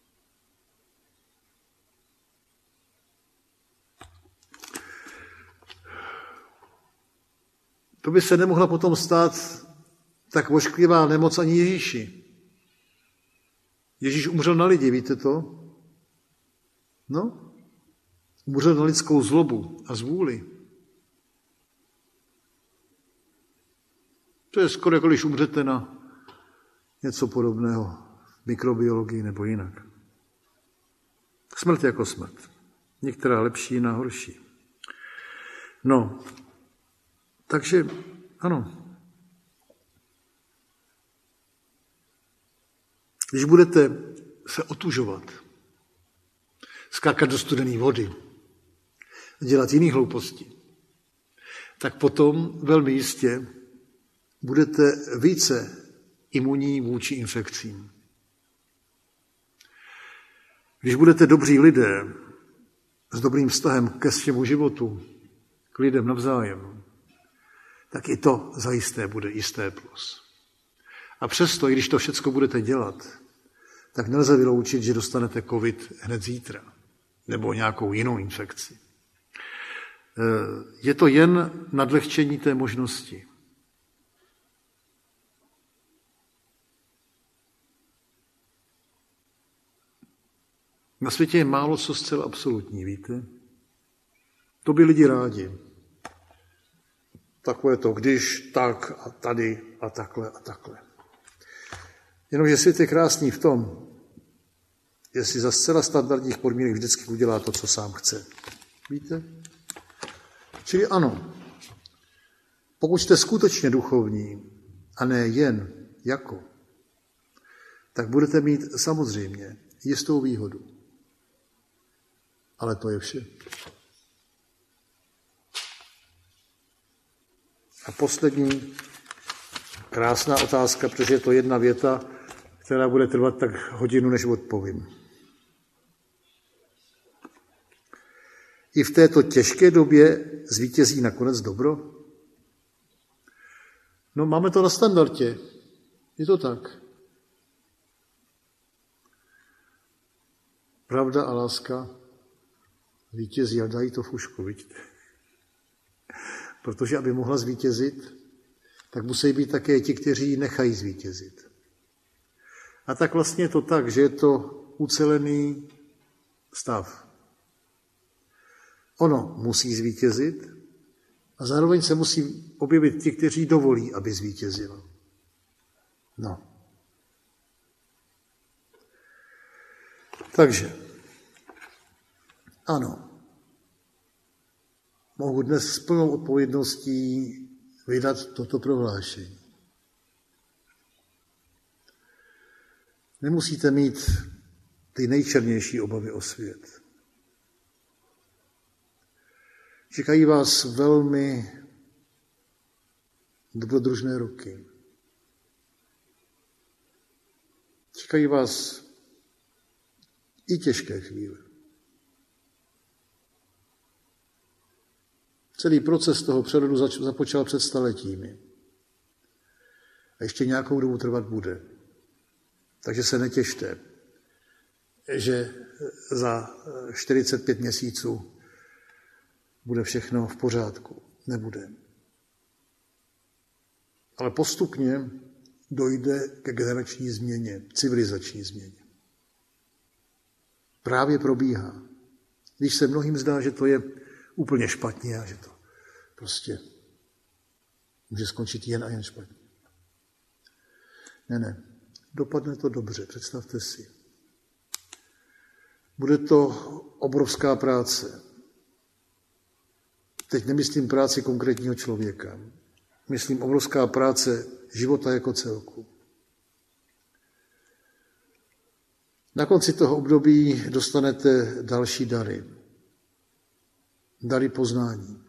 To by se nemohla potom stát tak ošklivá nemoc ani Ježíši. Ježíš umřel na lidi, víte to? No, umřel na lidskou zlobu a zvůli. To je skoro jako když umřete na něco podobného v mikrobiologii nebo jinak. Smrt jako smrt. Některá lepší, jiná horší. No, takže ano. Když budete se otužovat, skákat do studené vody, dělat jiné hlouposti, tak potom velmi jistě budete více imunní vůči infekcím. Když budete dobří lidé s dobrým vztahem ke svému životu, k lidem navzájem, tak i to zajisté bude jisté plus. A přesto, i když to všecko budete dělat, tak nelze vyloučit, že dostanete covid hned zítra. nebo nějakou jinou infekci. Je to jen nadlehčení té možnosti. Na světě je málo co zcela absolutní, víte? To by lidi rádi. Takové to když, tak a tady a takhle a takhle. Jenomže svět je krásný v tom, jestli za zcela standardních podmínek vždycky udělá to, co sám chce. Víte? Čili ano, pokud jste skutečně duchovní a ne jen jako, tak budete mít samozřejmě jistou výhodu. Ale to je vše. A poslední krásná otázka, protože je to jedna věta, která bude trvat tak hodinu, než odpovím. I v této těžké době zvítězí nakonec dobro? No, máme to na standardě. Je to tak. Pravda a láska vítězí a dají to fušku, vidíte? Protože aby mohla zvítězit, tak musí být také ti, kteří ji nechají zvítězit. A tak vlastně je to tak, že je to ucelený stav. Ono musí zvítězit a zároveň se musí objevit ti, kteří dovolí, aby zvítězilo. No. Takže, ano, mohu dnes s plnou odpovědností vydat toto prohlášení. Nemusíte mít ty nejčernější obavy o svět. Čekají vás velmi dobrodružné roky. Čekají vás i těžké chvíle. Celý proces toho přerodu započal před staletími. A ještě nějakou dobu trvat bude. Takže se netěšte, že za 45 měsíců bude všechno v pořádku. Nebude. Ale postupně dojde ke generační změně, civilizační změně. Právě probíhá. Když se mnohým zdá, že to je úplně špatně a že to prostě může skončit jen a jen špatně. Ne. Dopadne to dobře, představte si. Bude to obrovská práce. Teď nemyslím práci konkrétního člověka. Myslím obrovská práce života jako celku. Na konci toho období dostanete další dary. Dary poznání.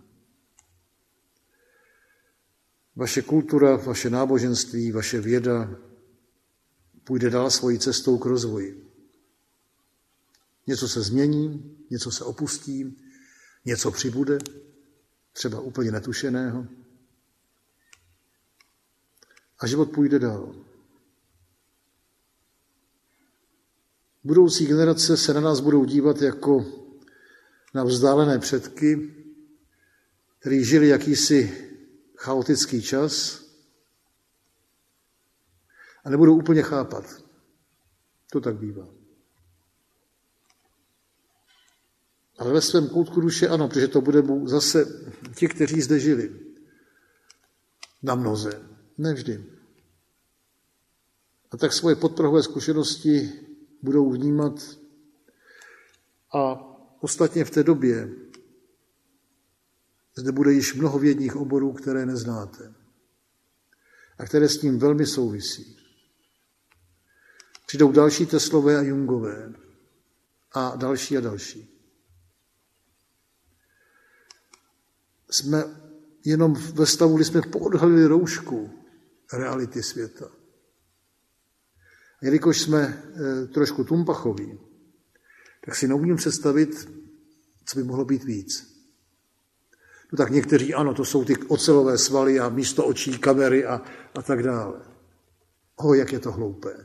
Vaše kultura, vaše náboženství, vaše věda půjde dál svojí cestou k rozvoji. Něco se změní, něco se opustí, něco přibude, třeba úplně netušeného. A život půjde dál. Budoucí generace se na nás budou dívat jako na vzdálené předky, kteří žili jakýsi chaotický čas a nebudou úplně chápat. To tak bývá. Ale ve svém koutku duše ano, protože to bude zase ti, kteří zde žili. Na mnoze. Ne vždy. A tak svoje podprahové zkušenosti budou vnímat a ostatně v té době zde bude již mnoho vědních oborů, které neznáte a které s tím velmi souvisí. Přijdou další Teslové a Jungové a další a další. Jsme jenom ve stavu, kdy jsme poodhalili roušku reality světa. Jelikož jsme trošku tumpachoví, tak si neumím představit, co by mohlo být víc. No tak někteří, ano, to jsou ty ocelové svaly a místo očí kamery a tak dále. Jak je to hloupé.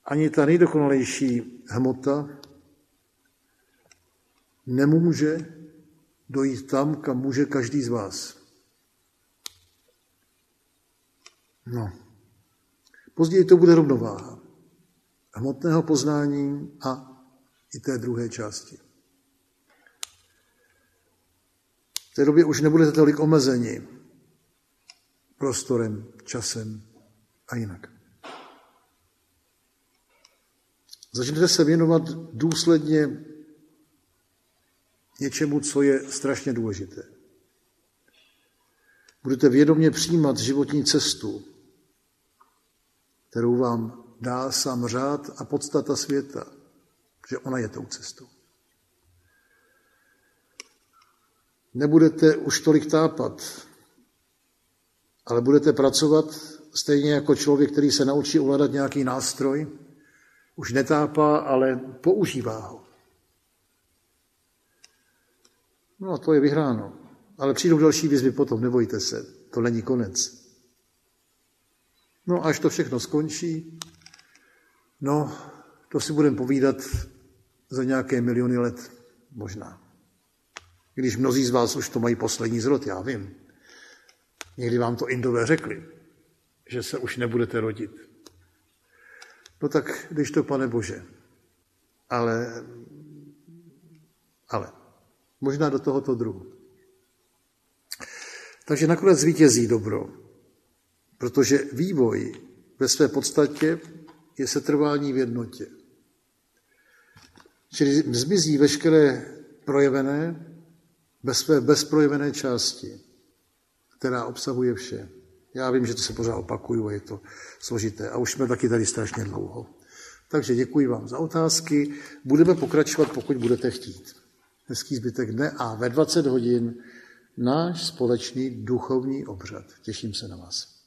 ani ta nejdokonalejší hmota nemůže dojít tam, kam může každý z vás. No. Později to bude rovnováha hmotného poznání a i té druhé části. V té době už nebudete tolik omezeni prostorem, časem a jinak. Začnete se věnovat důsledně něčemu, co je strašně důležité. Budete vědomě přijímat životní cestu, kterou vám dá sám řád a podstata světa, že ona je tou cestou. Nebudete už tolik tápat, ale budete pracovat stejně jako člověk, který se naučí ovládat nějaký nástroj, už netápá, ale používá ho. No a to je vyhráno. Ale přijdou další výzvy potom, nebojte se, to není konec. No až to všechno skončí, no to si budeme povídat za nějaké miliony let možná. Když mnozí z vás už to mají poslední zrod, já vím. Někdy vám to Indové řekli, že se už nebudete rodit. No tak, když to, Pane Bože, ale možná do tohoto druhu. Takže nakonec zvítězí dobro, protože vývoj ve své podstatě je setrvání v jednotě. Čili zmizí veškeré projevené ve své bezprojevené části, která obsahuje vše. Já vím, že to se pořád opakuju a je to složité. A už jsme taky tady strašně dlouho. Takže děkuji vám za otázky. Budeme pokračovat, pokud budete chtít. Hezký zbytek dne a ve 20 hodin náš společný duchovní obřad. Těším se na vás.